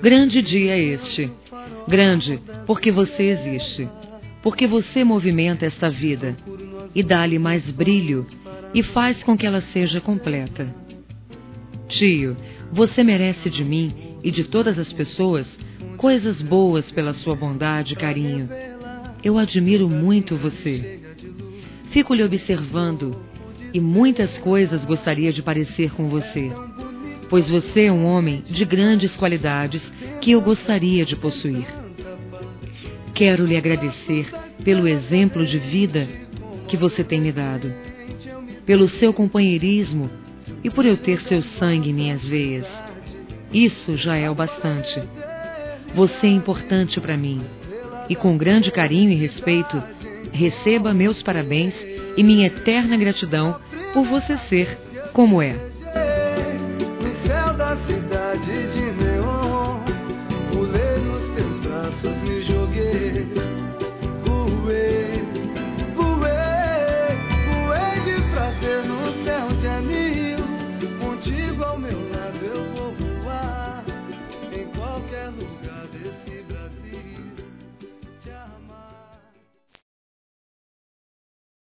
Grande dia é este. Grande porque você existe. Porque você movimenta esta vida e dá-lhe mais brilho e faz com que ela seja completa. Tio, você merece de mim e de todas as pessoas coisas boas pela sua bondade e carinho. Eu admiro muito você. Fico lhe observando e muitas coisas gostaria de parecer com você, pois você é um homem de grandes qualidades que eu gostaria de possuir. Quero lhe agradecer pelo exemplo de vida que você tem me dado, pelo seu companheirismo e por eu ter seu sangue em minhas veias. Isso já é o bastante. Você é importante para mim e com grande carinho e respeito receba meus parabéns e minha eterna gratidão por você ser como é. No céu da cidade de neon, pulei nos teus braços, me joguei. Voei, voei, voei de prazer no céu de anil. Contigo ao meu lado eu vou voar em qualquer lugar.